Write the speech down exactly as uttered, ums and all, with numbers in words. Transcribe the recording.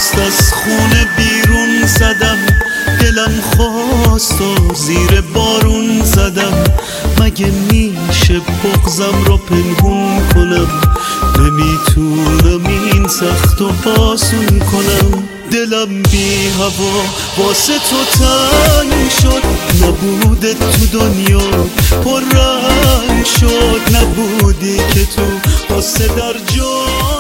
خواست از خونه بیرون زدم، دلم خواست و زیر بارون زدم. مگه میشه بغضم رو پنهون کنم؟ نمیتونم این سخت و آسون کنم. دلم بی هوا واسه تو تنگ شد، نبوده تو دنیا پر رنگ شد. نبودی که تو واسه در جا